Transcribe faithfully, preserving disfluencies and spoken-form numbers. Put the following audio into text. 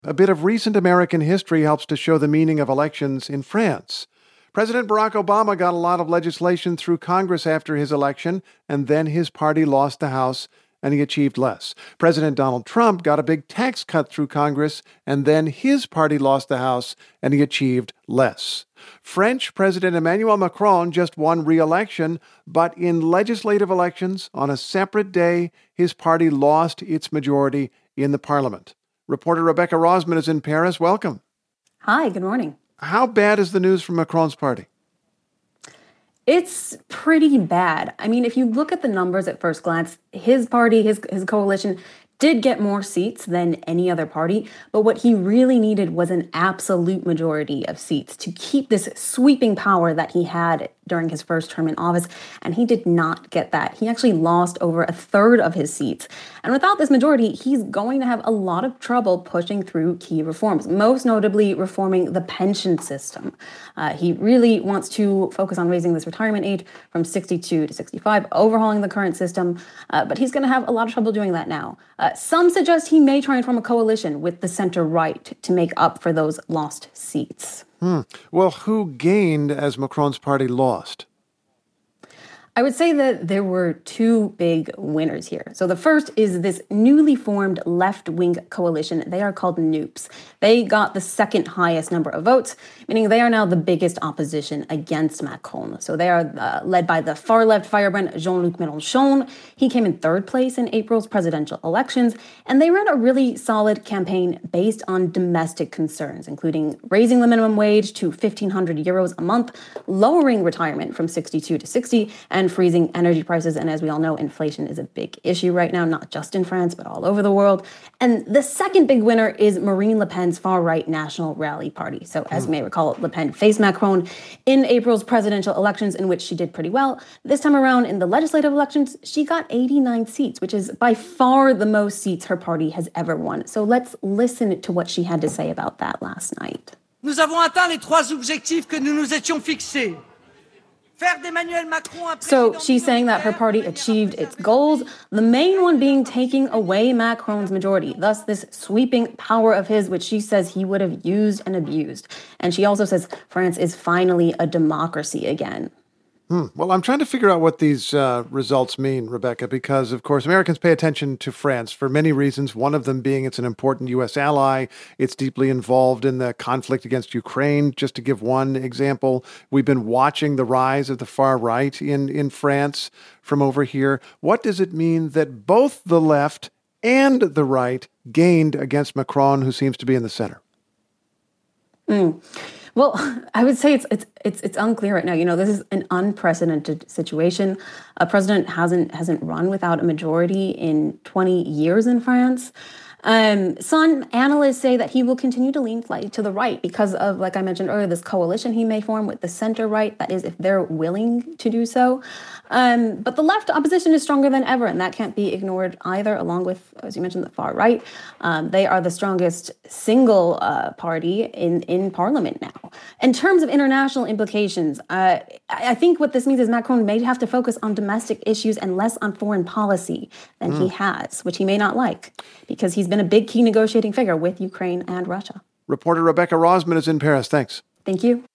A bit of recent American history helps to show the meaning of elections in France. President Barack Obama got a lot of legislation through Congress after his election, and then his party lost the House, and he achieved less. President Donald Trump got a big tax cut through Congress, and then his party lost the House, and he achieved less. French President Emmanuel Macron just won re-election, but in legislative elections, on a separate day, his party lost its majority in the parliament. Reporter Rebecca Rosman is in Paris. Welcome. Hi, good morning. How bad is the news from Macron's party? It's pretty bad. I mean, if you look at the numbers at first glance, his party, his his coalition, did get more seats than any other party, but what he really needed was an absolute majority of seats to keep this sweeping power that he had during his first term in office, and he did not get that. He actually lost over a third of his seats. And without this majority, he's going to have a lot of trouble pushing through key reforms, most notably reforming the pension system. Uh, he really wants to focus on raising this retirement age from sixty-two to sixty-five, overhauling the current system, uh, but he's going to have a lot of trouble doing that now. Uh, some suggest he may try and form a coalition with the center-right to make up for those lost seats. Hmm. Well, who gained as Macron's party lost? I would say that there were two big winners here. So the first is this newly formed left-wing coalition. They are called NUPES. They got the second highest number of votes, meaning they are now the biggest opposition against Macron. So they are uh, led by the far-left firebrand Jean-Luc Mélenchon. He came in third place in April's presidential elections, and they ran a really solid campaign based on domestic concerns, including raising the minimum wage to fifteen hundred euros a month, lowering retirement from sixty-two to sixty, and and freezing energy prices. And as we all know, inflation is a big issue right now, not just in France, but all over the world. And the second big winner is Marine Le Pen's far-right National Rally Party. So as you may recall, Le Pen faced Macron in April's presidential elections, in which she did pretty well. This time around, in the legislative elections, she got eighty-nine seats, which is by far the most seats her party has ever won. So let's listen to what she had to say about that last night. Nous avons atteint les trois objectifs que nous nous étions fixés. So she's saying that her party achieved its goals, the main one being taking away Macron's majority, thus this sweeping power of his, which she says he would have used and abused. And she also says France is finally a democracy again. Hmm. Well, I'm trying to figure out what these uh, results mean, Rebecca, because, of course, Americans pay attention to France for many reasons, one of them being it's an important U S ally. It's deeply involved in the conflict against Ukraine, just to give one example. We've been watching the rise of the far right in, in France from over here. What does it mean that both the left and the right gained against Macron, who seems to be in the center? Mm. Well, I would say it's it's it's it's unclear right now. You know, this is an unprecedented situation. A president hasn't hasn't run without a majority in twenty years in France. Um, some analysts say that he will continue to lean slightly to the right because of, like I mentioned earlier, this coalition he may form with the center right. That is, if they're willing to do so. Um, but the left opposition is stronger than ever, and that can't be ignored either, along with, as you mentioned, the far right. Um, they are the strongest single uh, party in, in parliament now. In terms of international implications, uh, I think what this means is Macron may have to focus on domestic issues and less on foreign policy than mm. he has, which he may not like, because he's been a big key negotiating figure with Ukraine and Russia. Reporter Rebecca Rosman is in Paris. Thanks. Thank you.